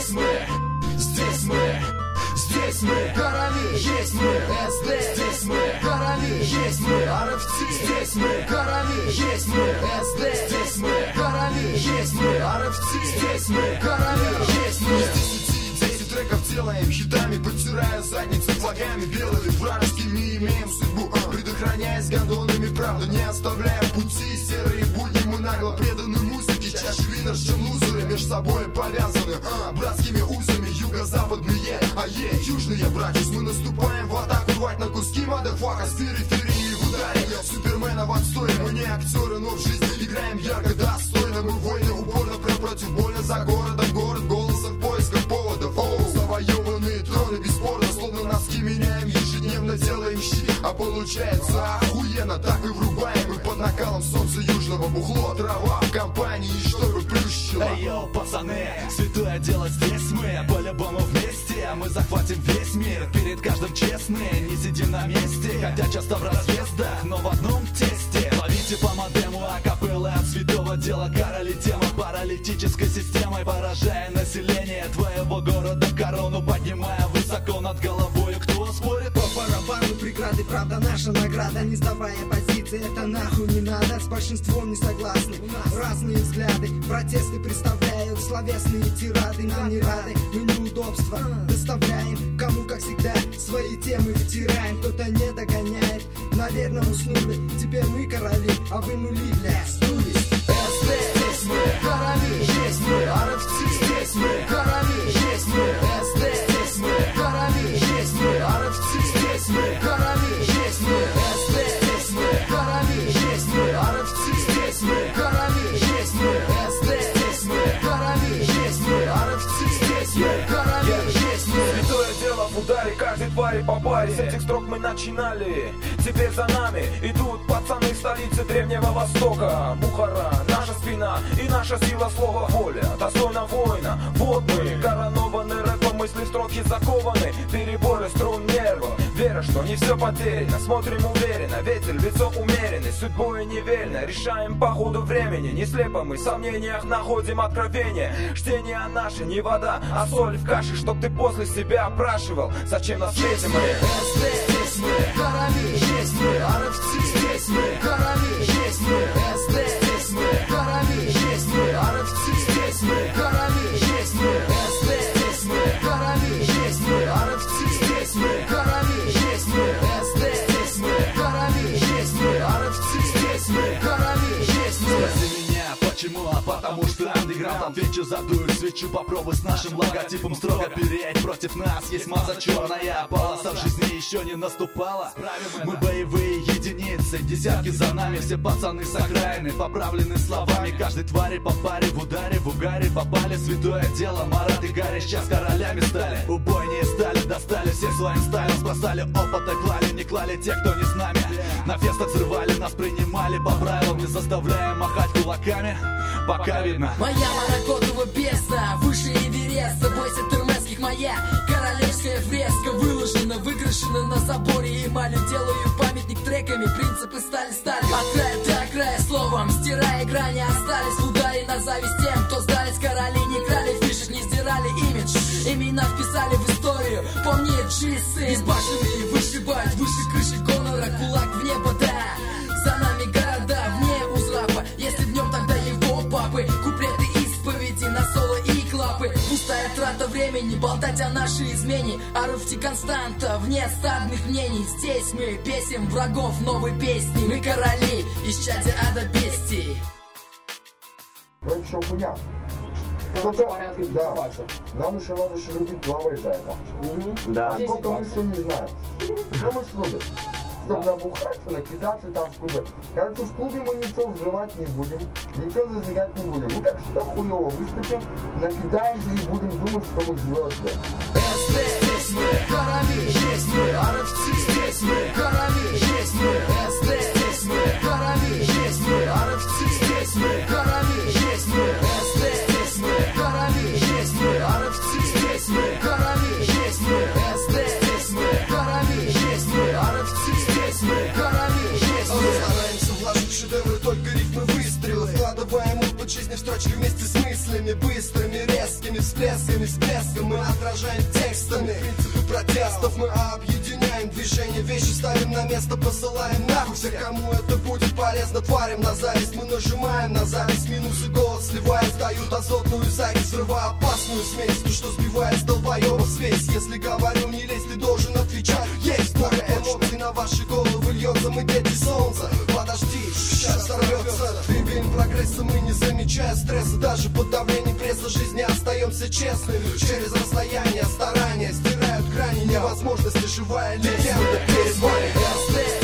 Здесь мы, короли, есть мы, СД. Здесь мы, короли, есть мы, RFT. Здесь мы, короли, есть мы, СД. Здесь мы, короли, есть мы, RFT. Здесь мы, короли, есть мы. 10 треков делаем хитами, подтирая задницы флагами белыми, вражескими, имеем судьбу, предохраняясь гондонами, правда не оставляем пути. Серые будни мы нагло преданы музыке, чаще винер, чем лузеры, между собой повязаны братскими узами, юго-западные, южные братья. Мы наступаем в атаку, рвать на куски, мадафака, с периферии в ударе. Супермена в отстой, мы не актеры, но в жизни играем ярко, достойно. Мы воины упорно, против боли за городом, город голосов, поиском поводов. Завоеванные троны, бесспорно, словно носки меняем, ежедневно делаем щит. А получается охуенно, так и врубаем. Мы под накалом солнца южного, бухло, трава в компании, чтобы плющило. Эй, йоу, пацаны, святое дело здесь мы, по-любому вместе. Мы захватим весь мир, перед каждым честные. Не сидим на месте, хотя часто в разъездах, но в одном тесте. Ловите по модему акапеллы от святого дела. Короли тема паралитической системой, поражая население твоего города, корону поднимая высоко над головой. Кто спорит? По барабану преграды, правда наша награда. Не сдавая позиции, это нахуй не надо. С большинством не согласны, разные взгляды. Протесты представляют словесные тирады. Нам не рады, мы неудобства доставляем. Кому, как всегда, свои темы втираем. Кто-то не догоняет, наверное уснули. Теперь мы короли, а вы нули, бля, сдулись. Здесь мы, короли, есть мы, RFT. Здесь мы, короли, есть мы, СД. Здесь мы, короли, есть мы, RFT. Здесь мы, короли, есть мы, СД. Здесь мы, короли, есть мы, RFT. Здесь мы, короли, есть мы, СД. Здесь мы, короли, есть мы, RFT. Здесь мы, короли, есть мы. Святое дело в ударе, каждой твари по паре. С этих строк мы начинали, теперь за нами идут пацаны столицы Древнего Востока. Бухара, наша спина и наша сила слова воля. Достойна воина, вот мы, коронованы рэпом, мысли строки закованы. Переборы струн нервов, вера, что не все потеряно. Смотрим уверенно, ветер, лицо умеренный, судьбой неверно. Решаем по ходу времени, не слепо мы в сомнениях находим откровение. Чтение наше не вода, а соль в каше, чтоб ты после себя опрашивал, зачем на свете мы. Здесь мы, короли, есть мы, RFT. Здесь мы, короли, есть мы, СД. Здесь мы, короли, есть мы, RFT. Здесь мы, короли, есть мы, СД. Здесь мы, короли, есть мы, RFT. Здесь мы, короли, есть мы, СД. Здесь мы, короли, есть мы, RFT. Здесь мы, короли, есть мы. Спроси меня, почему? А потому что андеграунд. Отвечу, задую свечу, попробуй с нашим логотипом строго переть. Против нас есть масса черная полоса, в жизни еще не наступала. Мы боевые единицы, десятки за нами, все пацаны с окраины, поправлены словами каждой твари по паре. В ударе, в угаре попали, святое дело. Марат и Гарри сейчас королями стали, убойнее стали, достали всех своим стайлом, спасали опыта, клали, не клали те, кто не с нами. На фестах взрывали, нас принимали по правилам, не заставляем махать кулаками, пока видно. Моя маракотова бездна, выше Эвереста, бойся термесских, моя королевская фреска выложена, выкрашена на заборе эмалью. Делаю памятник треками, принципы стали сталью. От края до края словом, стирая грани, остались в ударе на зависть тем, кто сдались. Короли не крали фишек, не сдирали имидж, имена вписали в историю. Помни, часы избашенные, вышибать выше крыши гонора, кулак в небо, да. За нами города вне узрапа, если в нем, тогда его папы. Куплеты исповеди на соло и клапы. Пустая трата времени, болтать о нашей измене. RFT константа, вне стадных мнений. Здесь мы бесим врагов новой песни. Мы короли, исчадия ада бестии. Ну что, хуйня? Да, нам еще надо шелудить главой за это. Да. Сколько мы еще не знаем. Что мы шелудим? Чтобы набухаться, накидаться там в клубе. Короче, в клубе мы ничего взрывать не будем, ничего зажигать не будем. Мы как что хуево выступим, накидаемся и будем думать, что мы звезды. Здесь мы, короли, есть мы, RFT. Здесь мы, короли, есть мы, СД. Здесь мы, короли, есть мы, RFT. Здесь мы, короли, есть мы, СД. Здесь мы, короли, есть мы, RFT. Здесь мы, короли, есть мы, СД. Здесь мы, короли, есть мы, RFT. Здесь мы, короли, есть мы. Стараемся вложить в шедевры только рифмы выстрелы. Вкладываем опыт жизни в строчки вместе с мыслями быстрыми, резкими всплесками, всплесками. жестко мы отражаем текстами принципы протестов, мы объединяем движение, вещи ставим на место, посылаем нахуй всех, кому это будет полезно, тварим на зависть, мы нажимаем на зависть, минусы голос сливаясь, дают азотную зависть, взрывая опасную смесь, то, что сбивает с долбоебов связь. Если говорю не лезь, ты должен отвечать, есть много эмоций на ваши головы льется, мы дети солнца, подожди, сейчас сорвется. Двигаем прогресса, мы не замечая стресса, даже под давлением пресса жизни остаемся честными. Через расстояние, старания стирают грани невозможности, живая легенда.